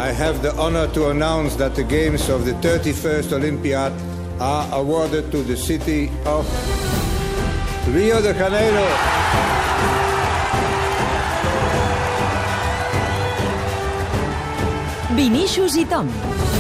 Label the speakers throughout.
Speaker 1: I have the honor to announce that the games of the 31st Olympiad are awarded to the city of Rio de Janeiro.
Speaker 2: Vinícius i Tom.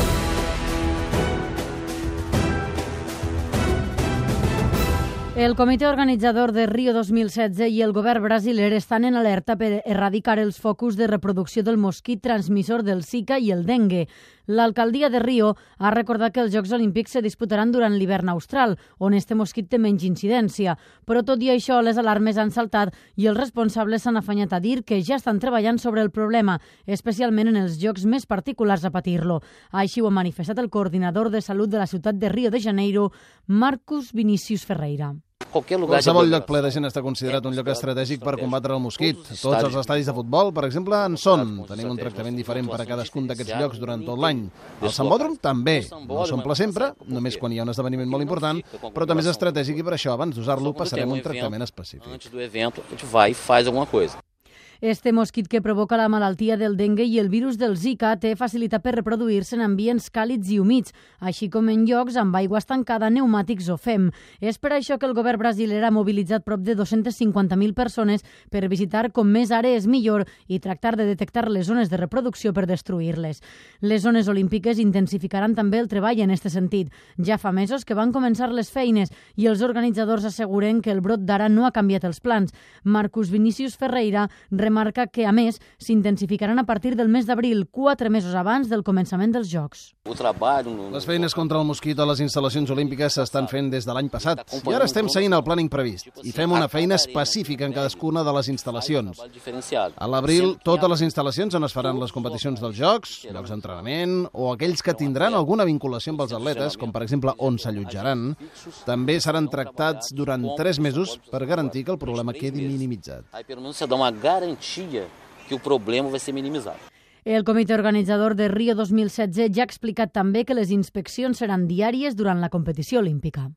Speaker 2: El comitè organitzador de Rio 2016 i el govern brasiler estan en alerta per erradicar els focus de reproducció del mosquit transmissor del Zika i el dengue. L'alcaldia de Rio ha recordat que els Jocs Olímpics se disputaran durant l'hivern austral, on este mosquit té menys incidència. Però tot i això, les alarmes han saltat i els responsables s'han afanyat a dir que ja estan treballant sobre el problema, especialment en els llocs més particulars a patir-lo. Així ho ha manifestat el coordinador de salut de la ciutat de Rio de Janeiro, Marcus Vinícius Ferreira.
Speaker 3: Qualsevol lloc ple de gent està considerat un lloc estratègic per combatre el mosquit. Tots els estadis de futbol, per exemple, en són. Tenim un tractament diferent per a cadascun d'aquests llocs durant tot l'any. El sambòdrom també. No s'omple sempre, només quan hi ha un esdeveniment molt important, però també és estratègic i per això, abans d'usar-lo, passarem un tractament específic.
Speaker 2: Este mosquit que provoca la malaltia del dengue i el virus del Zika té facilitat per reproduir-se en ambients càlids i humits, així com en llocs amb aigua estancada, pneumàtics o fem. És per això que el govern brasiler ha mobilitzat prop de 250.000 persones per visitar com més àrees millor i tractar de detectar les zones de reproducció per destruir-les. Les zones olímpiques intensificaran també el treball en aquest sentit. Ja fa mesos que van començar les feines i els organitzadors asseguren que el brot d'ara no ha canviat els plans. Marcus Vinícius Ferreira remarca que, a més, s'intensificaran a partir del mes d'abril, 4 mesos abans del començament dels Jocs.
Speaker 3: Les feines contra el mosquit a les instal·lacions olímpiques s'estan fent des de l'any passat i ara estem seguint el planning previst i fem una feina específica en cadascuna de les instal·lacions. A l'abril, totes les instal·lacions on es faran les competicions dels Jocs, llocs d'entrenament o aquells que tindran alguna vinculació amb els atletes, com per exemple on s'allotjaran, també seran tractats durant 3 mesos per garantir que el problema quedi minimitzat.
Speaker 4: Que o problema vai ser minimizado.
Speaker 2: El comitè organitzador de Rio 2016 ja ha explicat també que les inspeccions seran diàries durant la competició olímpica.